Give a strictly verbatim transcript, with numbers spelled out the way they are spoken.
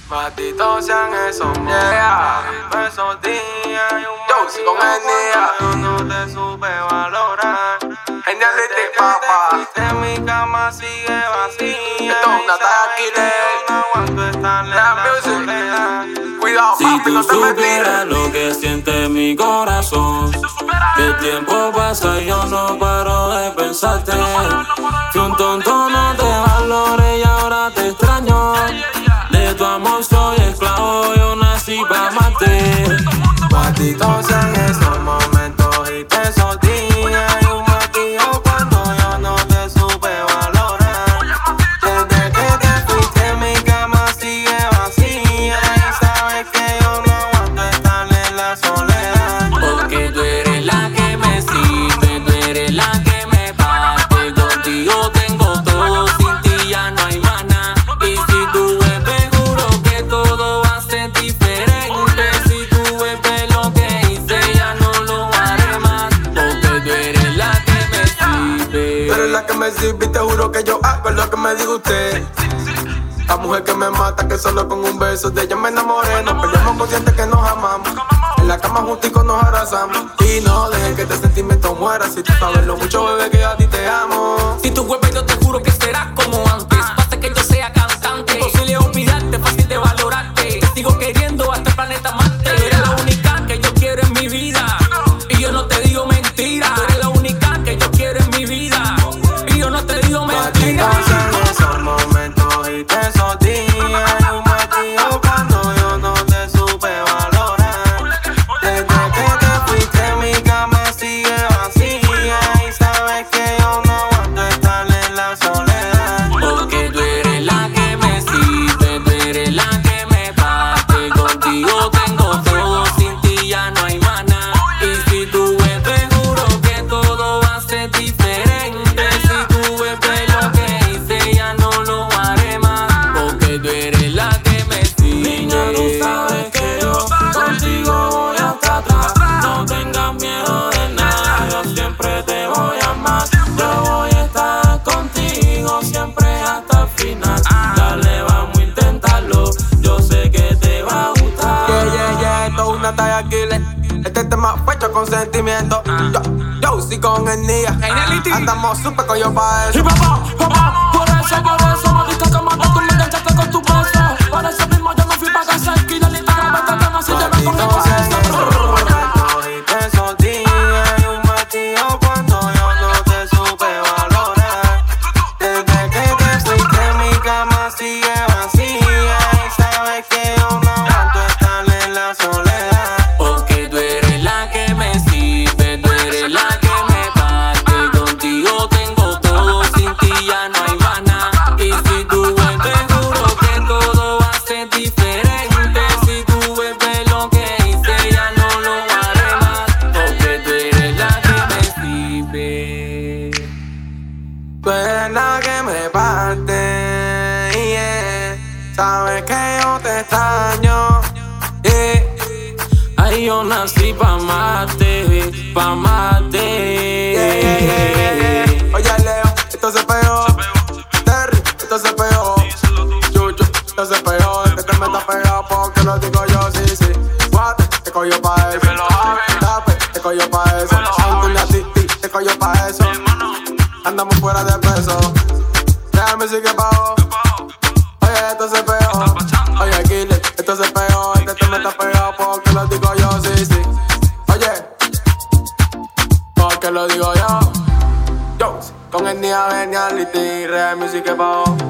Malditos sean esos yeah. Esos días y un yo, si con el día yo no te supe valorar. Geniality, papá. En mi cama sigue vacía. Esto es una taquile. No aguanto estar en la soledad. Cuidado, si papi, tú no te me tires. supieras lo que siente mi corazón, si el tiempo pasa y yo no paro de pensarte. Fui un tonto, no te valoré y ahora te extraño. De tu amor soy esclavo, yo nací pa' amarte. Malditos sean esos momentos y esos días y un motivo cuando yo no te supe valorar. Desde que te fuiste mi cama sigue vacía y sabes que yo no aguanto estar en la soledad. Porque tú eres la que me sirve, tú eres la que me parte. Contigo tengo todo, sin ti ya no hay más nada. Y si tú vuelves juro que todo va a ser diferente. Si tú vuelves lo que hice ya no lo haré más. Porque tú eres la que me sirve. Tú eres la que me sirve y te juro que yo hago lo que me diga usted. La mujer que me mata, que solo con un beso de ella me enamoré. Nos peleamos conscientes que nos amamos. En la cama junticos nos abrazamos. Y no dejes que este sentimiento muera. Si tú sabes lo mucho, bebé, que yo a ti te amo. Si tú vuelves yo te juro que será como antes. Basta que yo sea cantante. Imposible olvidarte, fácil de valorarte. Te sigo queriendo hasta el planeta Marte. Tú eres la única que yo quiero en mi vida. Y yo no te digo mentira. Tú eres la única que yo quiero en mi vida. Y yo no te digo mentira. Malditos sean esos momentos y esos días y un motivo cuando yo no te supe valorar. Desde que te fuiste mi cama sigue vacía y sabes que yo no aguanto estar en la soledad. Porque tú eres la que me sirve, tú eres la que me parte. Contigo tengo todo, sin ti ya no hay más nada. Y si tú vuelves juro que todo va a ser diferente. Si tú vuelves lo que hice ya no lo haré más. Porque tú eres la que me sirve. Niña, tú sabes que yo contigo voy hasta atrás. No tengas miedo de nada, yo siempre te voy a amar. Yo voy a estar contigo siempre hasta el final. Dale, vamos a intentarlo, yo sé que te va a gustar. Yeah, yeah, yeah, esto es una talla killer. Este tema fue hecho con sentimiento. Yo, yo, sí con el día. Andamos súper con yo pa' eso. Y papá, papá, por eso, por eso me diste que matar, tú me enganchaste con tu beso. Por eso mismo yo me fui pa' casa y la lista grabé este tema si te ves con el Malditos sean esos corazón. momentos y esos días y un motivo cuando yo no te supe valorar. Desde que te fuiste mi cama sigue vacía y sabes que yo no aguanto estar en la soledad. Porque tú eres la que me sirve, tú eres la que me parte. Contigo tengo todo, sin ti ya no hay más nada. Y si tú vuelves juro que todo va a ser diferente. Si tú vuelves lo que hice ya no lo haré más. Porque tú eres la que me sirve. Tú eres la que me parte, yeah. Sabes que yo te extraño, yeah. Ay, yo nací pa' amarte, pa' amarte. Yeah, yeah, yeah, yeah, yeah. Oye, Leo, esto se pegó. Terry, esto se pegó. Chuchu, esto se pegó. Este tema está pegado porque lo digo yo, sí, sí. Guate, te cogió pa' eso. Tape, te cogió pa' eso. Antonio a Titi, te cogió pa' eso. Andamos fuera de peso. Real me sigue bajo. Oye, esto se pegó. Oye, Killer, esto se pegó. Este tema está pegado porque lo digo yo, sí, sí. Oye, porque lo digo yo. Yo, con el día Geniality, Real Music bajo.